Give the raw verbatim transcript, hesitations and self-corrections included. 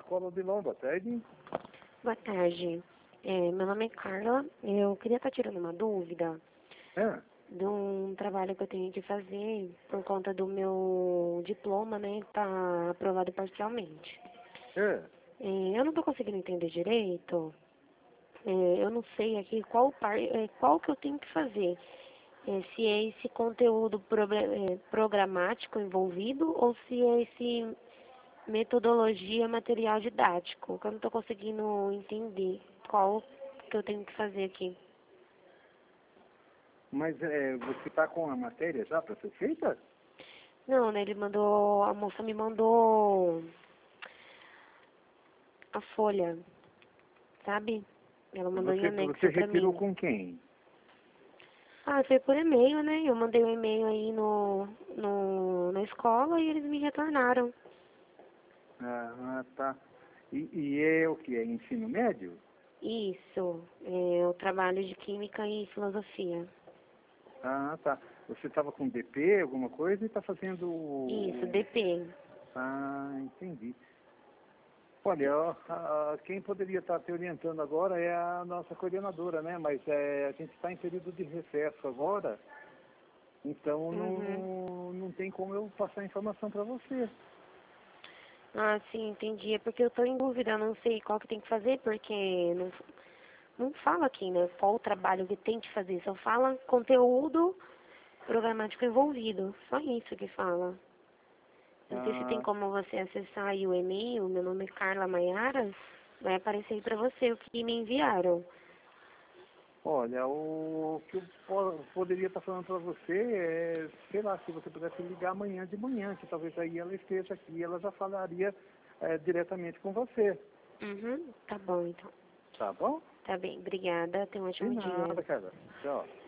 Escola de Lomba, tarde? Boa tarde. É, meu nome é Carla. Eu queria estar tirando uma dúvida É, de um trabalho que eu tenho que fazer por conta do meu diploma, né? Tá aprovado parcialmente. é. É, eu não estou conseguindo entender direito. É, eu não sei aqui qual, par, é, qual que eu tenho que fazer. É, se é esse conteúdo probre- é, programático envolvido ou se é esse metodologia material didático, que eu não estou conseguindo entender qual que eu tenho que fazer aqui. Mas é, você está com a matéria já para ser feita? Não, né, ele mandou, a moça me mandou a folha, sabe? Ela mandou em Você, você anexo pra retirou mim. com quem? Ah, foi por e-mail, né? Eu mandei um e-mail aí no, no, na escola e eles me retornaram. Ah, tá. E, e é o que? É ensino médio? Isso, é o trabalho de Química e Filosofia. Ah, tá. Você estava com D P, alguma coisa, e está fazendo... Isso, o- D P. Ah, entendi. Olha, ó, a- quem poderia estar te orientando agora é a nossa coordenadora, né? Mas é, a gente está em período de recesso agora, então Uhum. não, não tem como eu passar informação para você. Ah, sim, entendi. É porque eu tô em dúvida, eu não sei qual que tem que fazer, porque não, não fala aqui, né, qual o trabalho que tem que fazer. Só fala conteúdo programático envolvido. Só isso que fala. Não sei se tem Ah, como você acessar aí o e-mail, meu nome é Carla Maiara, vai aparecer aí pra você o que me enviaram. olha, o que eu po- poderia estar falando para você é, sei lá, se você pudesse ligar amanhã de manhã, que talvez aí ela esteja aqui e ela já falaria é, diretamente com você, Uhum, tá bom então. tá bom? Tá bem, obrigada, tenha um De ótimo dia. nada, cara. Tchau.